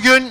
Bugün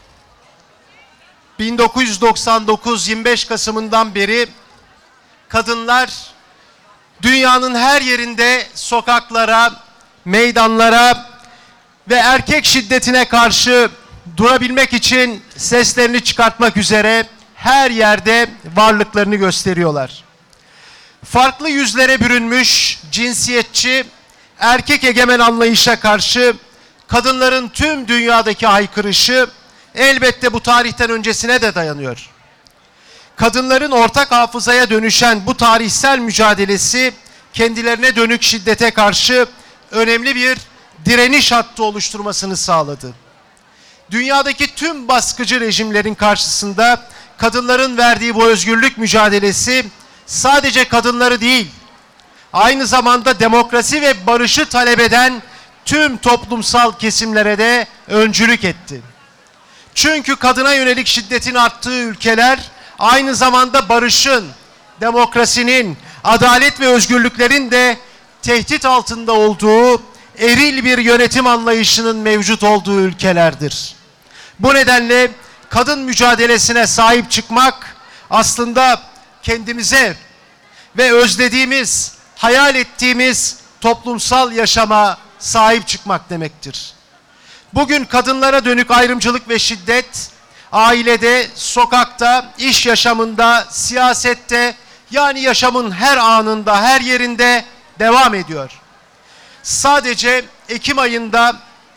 1999 25 Kasım'ından beri kadınlar dünyanın her yerinde sokaklara, meydanlara ve erkek şiddetine karşı durabilmek için seslerini çıkartmak üzere her yerde varlıklarını gösteriyorlar. Farklı yüzlere bürünmüş cinsiyetçi, erkek egemen anlayışa karşı kadınların tüm dünyadaki haykırışı elbette bu tarihten öncesine de dayanıyor. Kadınların ortak hafızaya dönüşen bu tarihsel mücadelesi kendilerine dönük şiddete karşı önemli bir direniş hattı oluşturmasını sağladı. Dünyadaki tüm baskıcı rejimlerin karşısında kadınların verdiği bu özgürlük mücadelesi sadece kadınları değil, aynı zamanda demokrasi ve barışı talep eden tüm toplumsal kesimlere de öncülük etti. Çünkü kadına yönelik şiddetin arttığı ülkeler aynı zamanda barışın, demokrasinin, adalet ve özgürlüklerin de tehdit altında olduğu eril bir yönetim anlayışının mevcut olduğu ülkelerdir. Bu nedenle kadın mücadelesine sahip çıkmak aslında kendimize ve özlediğimiz, hayal ettiğimiz toplumsal yaşama sahip çıkmak demektir. Bugün kadınlara dönük ayrımcılık ve şiddet ailede, sokakta, iş yaşamında, siyasette, yani yaşamın her anında, her yerinde devam ediyor. Sadece Ekim ayında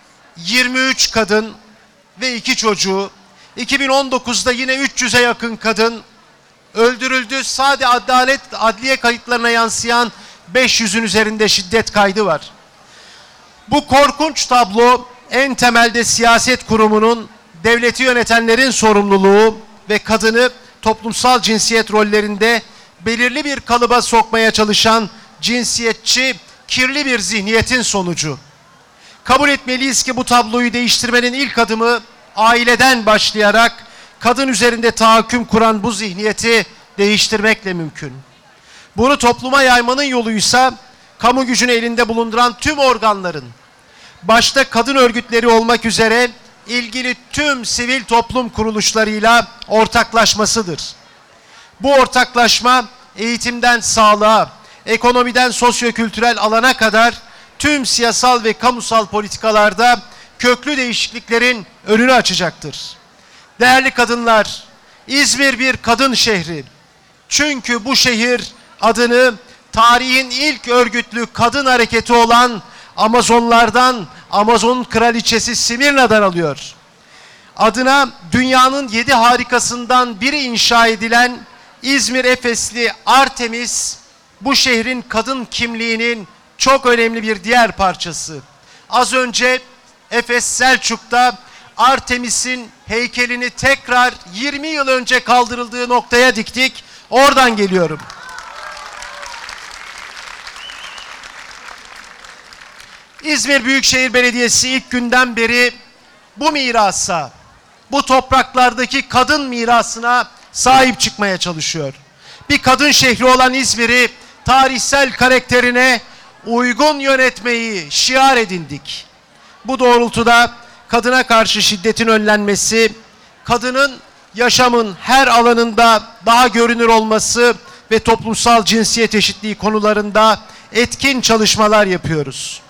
23 kadın ve 2 çocuğu, 2019'da yine 300'e yakın kadın öldürüldü. Sadece adliye kayıtlarına yansıyan 500'ün üzerinde şiddet kaydı var. Bu korkunç tablo en temelde siyaset kurumunun, devleti yönetenlerin sorumluluğu ve kadını toplumsal cinsiyet rollerinde belirli bir kalıba sokmaya çalışan cinsiyetçi, kirli bir zihniyetin sonucu. Kabul etmeliyiz ki bu tabloyu değiştirmenin ilk adımı aileden başlayarak kadın üzerinde tahakküm kuran bu zihniyeti değiştirmekle mümkün. Bunu topluma yaymanın yoluysa kamu gücünü elinde bulunduran tüm organların, başta kadın örgütleri olmak üzere ilgili tüm sivil toplum kuruluşlarıyla ortaklaşmasıdır. Bu ortaklaşma eğitimden sağlığa, ekonomiden sosyokültürel alana kadar tüm siyasal ve kamusal politikalarda köklü değişikliklerin önünü açacaktır. Değerli kadınlar, İzmir bir kadın şehri. Çünkü bu şehir adını tarihin ilk örgütlü kadın hareketi olan Amazonlardan, Amazon kraliçesi Simirna'dan alıyor. Adına dünyanın 7 harikasından biri inşa edilen İzmir Efesli Artemis, bu şehrin kadın kimliğinin çok önemli bir diğer parçası. Az önce Efes Selçuk'ta Artemis'in heykelini tekrar 20 yıl önce kaldırıldığı noktaya diktik. Oradan geliyorum. İzmir Büyükşehir Belediyesi ilk günden beri bu mirasa, bu topraklardaki kadın mirasına sahip çıkmaya çalışıyor. Bir kadın şehri olan İzmir'i tarihsel karakterine uygun yönetmeyi şiar edindik. Bu doğrultuda kadına karşı şiddetin önlenmesi, kadının yaşamın her alanında daha görünür olması ve toplumsal cinsiyet eşitliği konularında etkin çalışmalar yapıyoruz.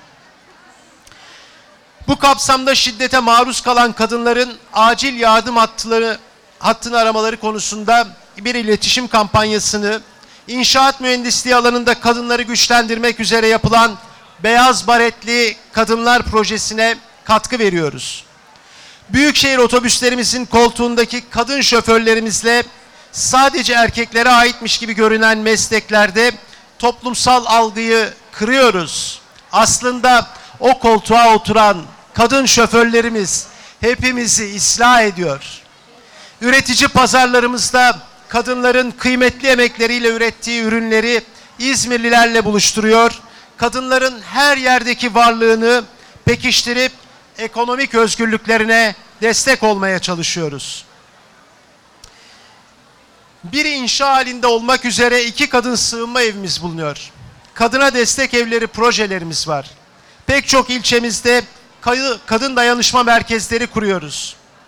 Bu kapsamda şiddete maruz kalan kadınların acil yardım hattını aramaları konusunda bir iletişim kampanyasını, inşaat mühendisliği alanında kadınları güçlendirmek üzere yapılan Beyaz Baretli Kadınlar Projesi'ne katkı veriyoruz. Büyükşehir otobüslerimizin koltuğundaki kadın şoförlerimizle sadece erkeklere aitmiş gibi görünen mesleklerde toplumsal algıyı kırıyoruz. Aslında o koltuğa oturan kadın şoförlerimiz hepimizi ıslah ediyor. Üretici pazarlarımızda kadınların kıymetli emekleriyle ürettiği ürünleri İzmirlilerle buluşturuyor. Kadınların her yerdeki varlığını pekiştirip ekonomik özgürlüklerine destek olmaya çalışıyoruz. Bir inşa halinde olmak üzere 2 kadın sığınma evimiz bulunuyor. Kadına destek evleri projelerimiz var. Pek çok ilçemizde kadın dayanışma merkezleri kuruyoruz.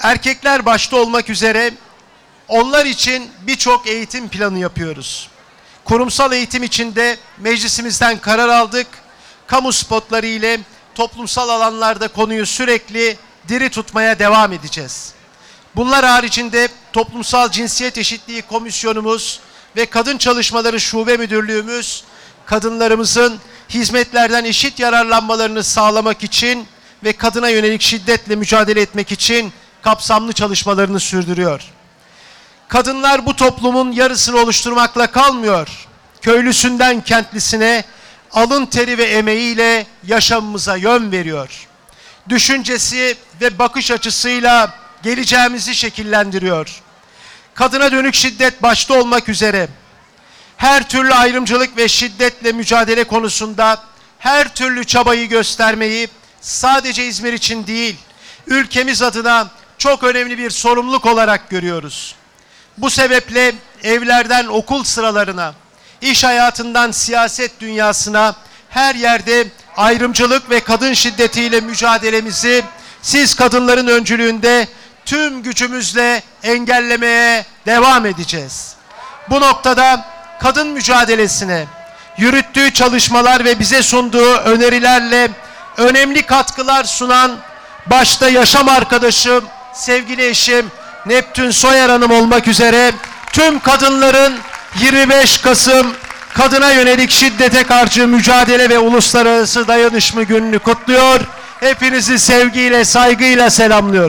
erkekler başta olmak üzere onlar için birçok eğitim planı yapıyoruz. Kurumsal eğitim için de meclisimizden karar aldık. Kamu spotları ile toplumsal alanlarda konuyu sürekli diri tutmaya devam edeceğiz. Bunlar haricinde Toplumsal Cinsiyet Eşitliği Komisyonumuz ve Kadın Çalışmaları Şube Müdürlüğümüz kadınlarımızın hizmetlerden eşit yararlanmalarını sağlamak için ve kadına yönelik şiddetle mücadele etmek için kapsamlı çalışmalarını sürdürüyor. Kadınlar bu toplumun yarısını oluşturmakla kalmıyor. Köylüsünden kentlisine alın teri ve emeğiyle yaşamımıza yön veriyor. Düşüncesi ve bakış açısıyla geleceğimizi şekillendiriyor. Kadına dönük şiddet başta olmak üzere her türlü ayrımcılık ve şiddetle mücadele konusunda her türlü çabayı göstermeyi sadece İzmir için değil, ülkemiz adına çok önemli bir sorumluluk olarak görüyoruz. Bu sebeple evlerden okul sıralarına, iş hayatından siyaset dünyasına her yerde ayrımcılık ve kadın şiddetiyle mücadelemizi siz kadınların öncülüğünde tüm gücümüzle engellemeye devam edeceğiz. Bu noktada kadın mücadelesine yürüttüğü çalışmalar ve bize sunduğu önerilerle önemli katkılar sunan başta yaşam arkadaşım, sevgili eşim Neptün Soyer Hanım olmak üzere tüm kadınların 25 Kasım kadına yönelik şiddete karşı mücadele ve uluslararası dayanışma gününü kutluyor. Hepinizi sevgiyle, saygıyla selamlıyorum.